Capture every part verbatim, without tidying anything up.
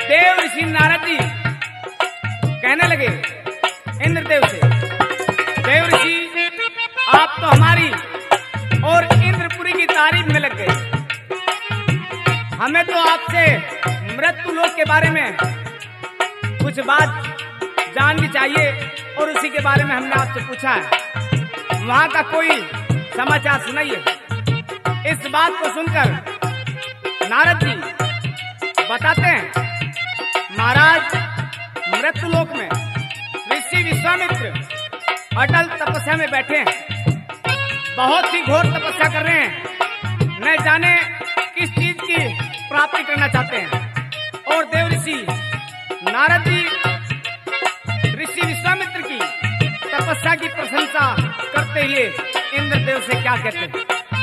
देव ऋषि नारद जी कहने लगे इंद्रदेव से, देव ऋषि आप तो हमारी और इंद्रपुरी की तारीफ में लग गए, हमें तो आपसे मृत्यु लोक के बारे में कुछ बात जाननी चाहिए और उसी के बारे में हमने आपसे पूछा है, वहां का कोई समाचार सुनाइए। इस बात को सुनकर नारद जी बताते हैं, महाराज मृत्यु लोक में ऋषि विश्वामित्र अटल तपस्या में बैठे हैं, बहुत ही घोर तपस्या कर रहे हैं, न जाने किस चीज की प्राप्ति करना चाहते हैं। और देव ऋषि नारद जी ऋषि विश्वामित्र की तपस्या की प्रशंसा करते हुए इंद्रदेव से क्या कहते हैं।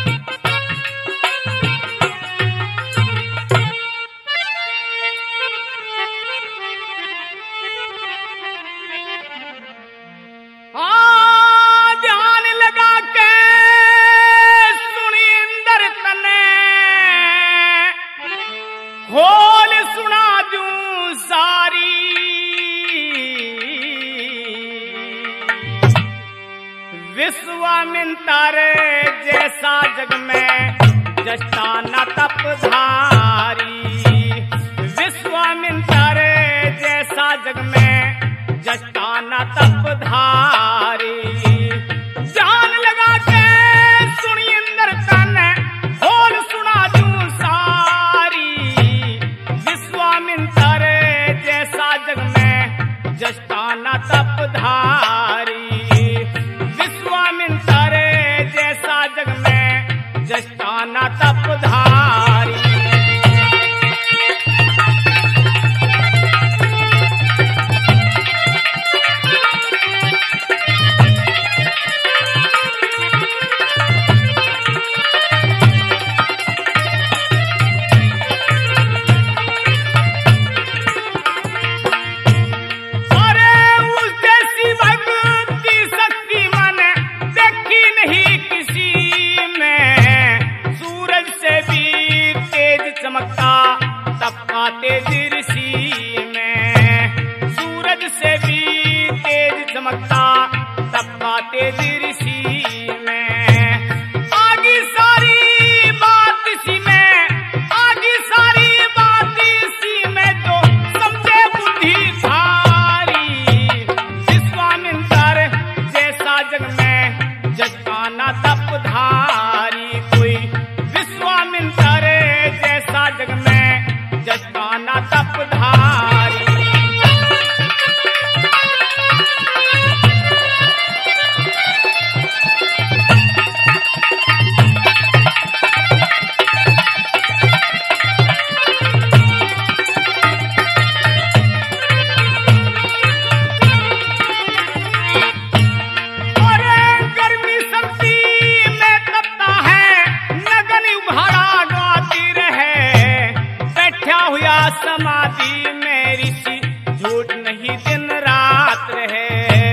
खोल सुना दूं सारी विश्वामित्र जैसा जग में जस्ता न तपधारी, विश्वामित्र जैसा जग में जस्ता न तपधारी। जान लगा के सुनी इंद्र तन खोल सुना दूं सारी, विश्वामित्र जैसा जग में जस्ता न तपधारी, विश्वामित्र जैसा जग में जस्ता न तपधारी। तेज ऋषि में सूरज से भी तेज चमकता, तपका तेज ऋषि में। आगे सारी बात इसी में, आगे सारी बात इसी में जो समझे बुद्धि धारी, विश्वामित्र जैसा जग में जस्ता न तपधारी, कोई विश्वामित्र जैसा जग में जस्ता न तपधारी। समाधि में ऋषि झूठ नहीं दिन रात रहे,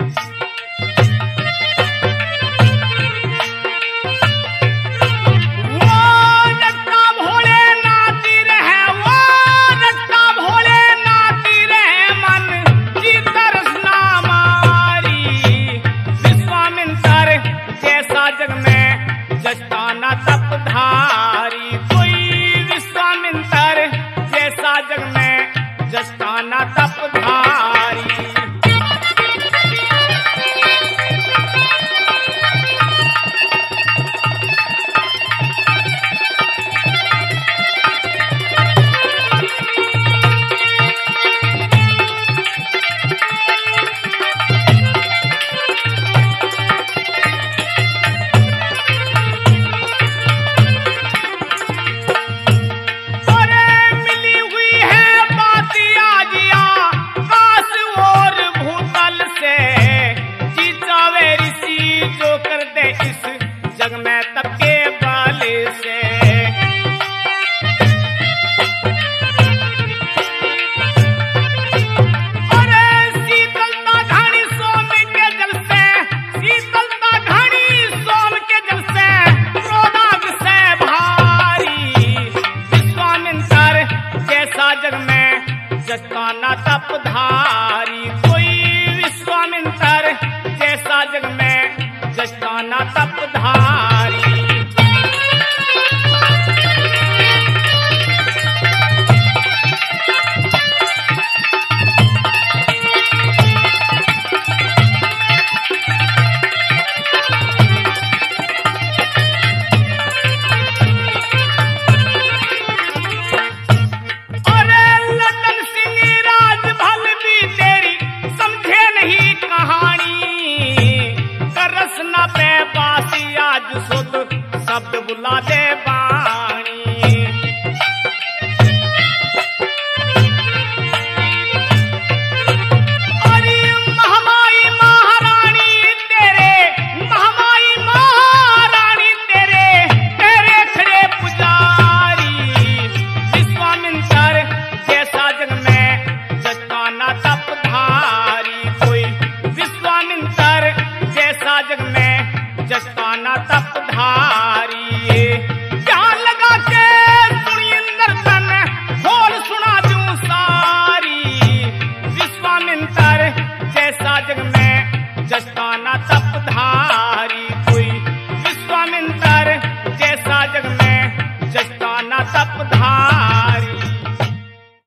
वो रट्टा भोले नाती रहे, वो रट्टा भोले नाती रहे, मन की तरस ना मारी, विश्वामित्र जैसा जग में जस्ता न तपधारी, कोई विश्वामित्र जैसा जग में जस्ता न तपधारी। जग में तबके वाले से अरे शीतलता घानी सोम के जल से, शीतलता घानी सोम के जल से, क्रोधाग से भारी, विश्वामित्र जैसा जग में जस्ताना तपधारी, कोई विश्वामित्र जैसा जग में जस्ताना तपधारी। शब्द बुला दे बाणी, अरे महामाई महारानी तेरे, महामाई महारानी तेरे, तेरे खड़े पुजारी। विश्वामित्र जैसा जग में जस्ताना तपधारी, कोई विश्वामित्र जैसा जग में जस्ताना तपधारी। ध्यान लगा के सुनी इंद्र तन खोल सुना दूं सारी। विश्वामित्र जैसा जग में जस्ताना